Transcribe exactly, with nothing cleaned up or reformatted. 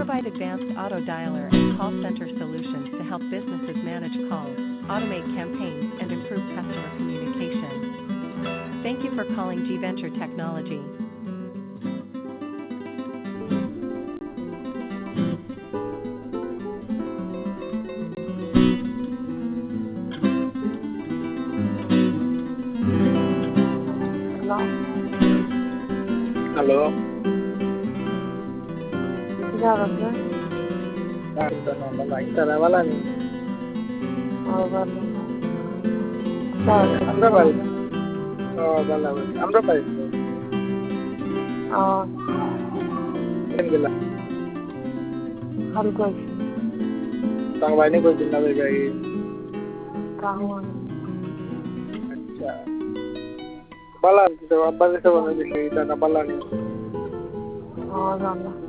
provide advanced auto dialer and call center solutions to help businesses manage calls, automate campaigns, and improve customer communication. Thank you for calling G Venture Technology. Hello. क्या कर रहे हैं? Internet वाला नहीं और कर लूँगा। क्या हो रहा है? আমরা পারি ও ভালো আমরা পারি हाँ, কেন গেলা हर कोई তার বাইরে কোন দিন না যাই काम है। আচ্ছা ভালো তো আব্বা যেটা বলে দিছে এটা না ভালো নেই और जाना।